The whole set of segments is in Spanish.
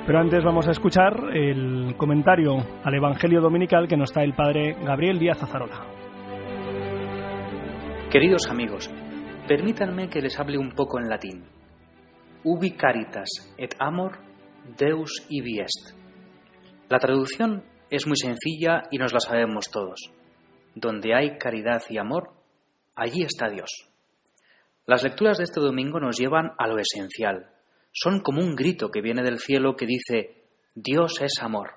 Pero antes vamos a escuchar el comentario al Evangelio Dominical que nos trae el Padre Gabriel Díaz Azarola. Queridos amigos, permítanme que les hable un poco en latín. Ubi caritas et amor, Deus ibi est. La traducción es muy sencilla y nos la sabemos todos. Donde hay caridad y amor, allí está Dios. Las lecturas de este domingo nos llevan a lo esencial. Son como un grito que viene del cielo que dice: Dios es amor.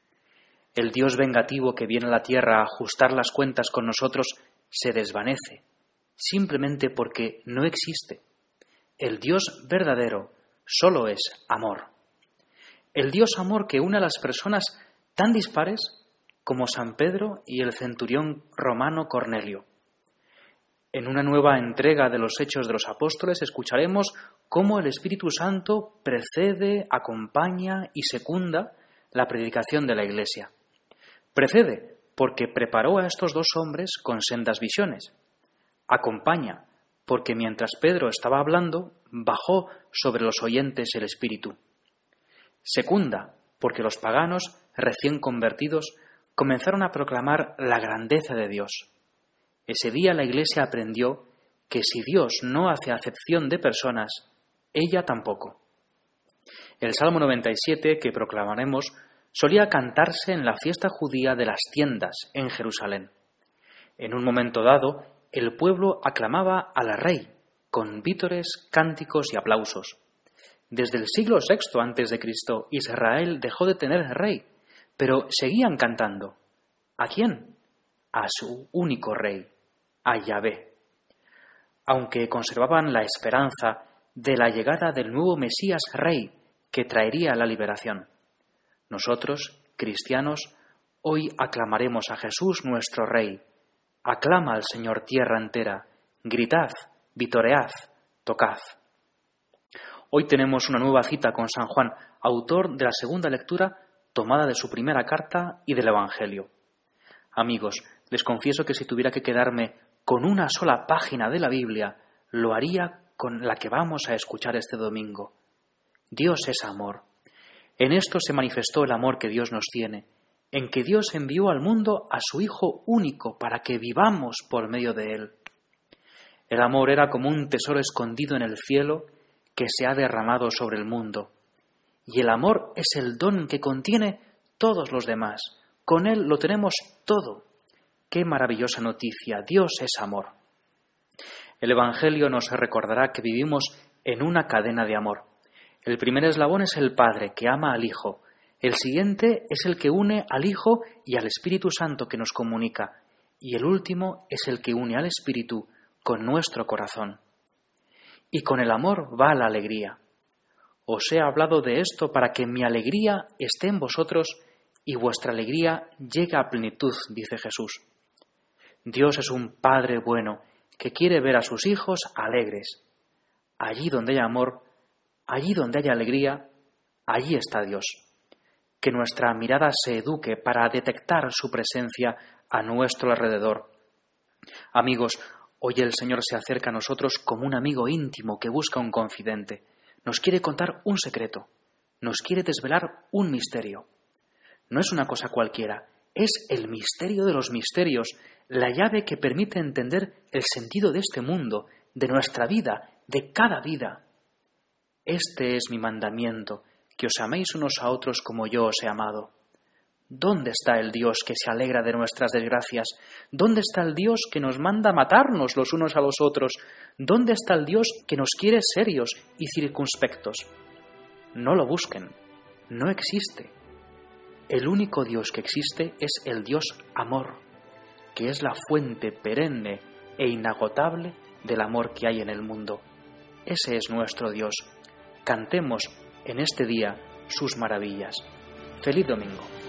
El Dios vengativo que viene a la tierra a ajustar las cuentas con nosotros se desvanece, simplemente porque no existe. El Dios verdadero solo es amor. El Dios amor que une a las personas tan dispares como San Pedro y el centurión romano Cornelio. En una nueva entrega de los Hechos de los Apóstoles escucharemos cómo el Espíritu Santo precede, acompaña y secunda la predicación de la Iglesia. Precede porque preparó a estos dos hombres con sendas visiones. Acompaña porque mientras Pedro estaba hablando, bajó sobre los oyentes el Espíritu. Secunda porque los paganos, recién convertidos, comenzaron a proclamar la grandeza de Dios. Ese día la Iglesia aprendió que si Dios no hace acepción de personas, ella tampoco. El Salmo 97, que proclamaremos, solía cantarse en la fiesta judía de las tiendas en Jerusalén. En un momento dado, el pueblo aclamaba al rey con vítores, cánticos y aplausos. Desde el siglo VI a.C., Israel dejó de tener rey, pero seguían cantando. ¿A quién? A su único rey, a Yahvé. Aunque conservaban la esperanza de la llegada del nuevo Mesías Rey que traería la liberación. Nosotros, cristianos, hoy aclamaremos a Jesús nuestro Rey. Aclama al Señor tierra entera, gritad, vitoread, tocad. Hoy tenemos una nueva cita con San Juan, autor de la segunda lectura tomada de su primera carta y del Evangelio. Amigos, les confieso que si tuviera que quedarme con una sola página de la Biblia, lo haría con la que vamos a escuchar este domingo. Dios es amor. En esto se manifestó el amor que Dios nos tiene, en que Dios envió al mundo a su Hijo único para que vivamos por medio de Él. El amor era como un tesoro escondido en el cielo que se ha derramado sobre el mundo. Y el amor es el don que contiene todos los demás. Con Él lo tenemos todo. ¡Qué maravillosa noticia! Dios es amor. El Evangelio nos recordará que vivimos en una cadena de amor. El primer eslabón es el Padre, que ama al Hijo. El siguiente es el que une al Hijo y al Espíritu Santo que nos comunica. Y el último es el que une al Espíritu con nuestro corazón. Y con el amor va la alegría. Os he hablado de esto para que mi alegría esté en vosotros y vuestra alegría llegue a plenitud, dice Jesús. Dios es un Padre bueno que quiere ver a sus hijos alegres. Allí donde haya amor, allí donde haya alegría, allí está Dios. Que nuestra mirada se eduque para detectar su presencia a nuestro alrededor. Amigos, hoy el Señor se acerca a nosotros como un amigo íntimo que busca un confidente. Nos quiere contar un secreto, nos quiere desvelar un misterio. No es una cosa cualquiera, es el misterio de los misterios, la llave que permite entender el sentido de este mundo, de nuestra vida, de cada vida. Este es mi mandamiento, que os améis unos a otros como yo os he amado. ¿Dónde está el Dios que se alegra de nuestras desgracias? ¿Dónde está el Dios que nos manda matarnos los unos a los otros? ¿Dónde está el Dios que nos quiere serios y circunspectos? No lo busquen, no existe. El único Dios que existe es el Dios amor, que es la fuente perenne e inagotable del amor que hay en el mundo. Ese es nuestro Dios. Cantemos en este día sus maravillas. ¡Feliz domingo!